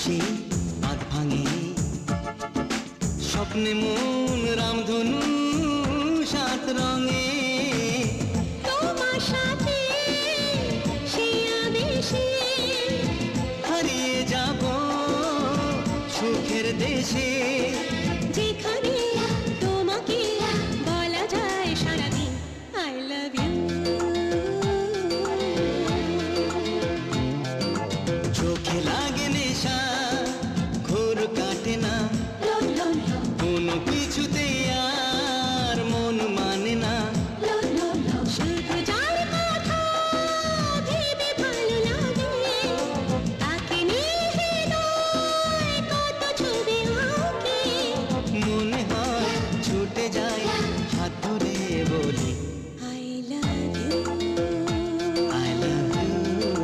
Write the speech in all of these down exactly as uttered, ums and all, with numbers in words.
এসে বাঁধ ভাঙে স্বপ্নে মন রামধনু সাত রঙে তোমার সাথে সে আবেশে হারিয়ে যাব সুখের দেশে যেখানে তোমাকে বলা যায় সারাদিন আই লাভ ইউ। চোখে লাগে নেশা ঘোর কাটে না কোনো কিছুতে আর মন মানে না শুধু যার কথা ভেবে ভালো লাগে তাকে নিয়ে হৃদয় কত ছবি আঁকে মনে হয় ছুটে যায় হাত ধরে বলি I love you. I love you.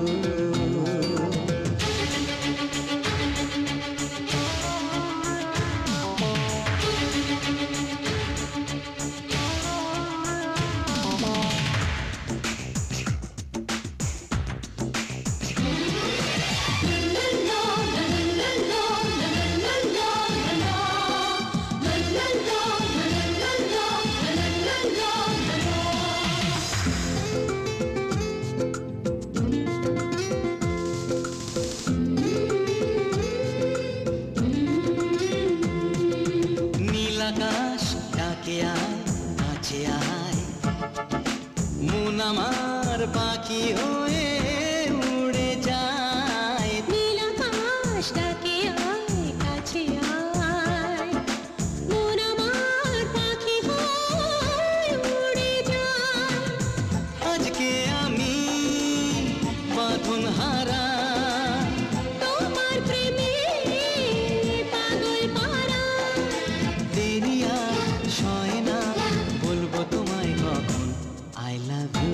নীল আকাশ ডাকে আয় কাছে আয় মন আমার পাখি হয়ে উড়ে যায় নীল আকাশ ডাকে আয় কাছে আয় মন আমার পাখি হয়ে উড়ে যায় আজকে আমি বাঁধন হারা তোমার প্রেমে পাগল পারা দেরি আর সয় না বলবো তোমায় কখন আই লাভ ইউ।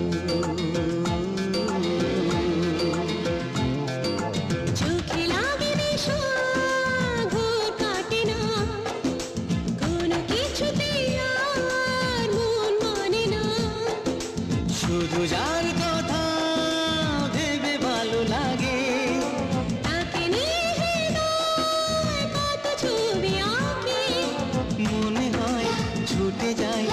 চোখে লাগে নেশা ঘোর কাটে না কোনো কিছুতে আর মন মানে না শুধু যার কথা ভেবে ভালো লাগে তাকে নিয়ে হৃদয় কত ছবি আঁকে মনে হয় ছুটে যায়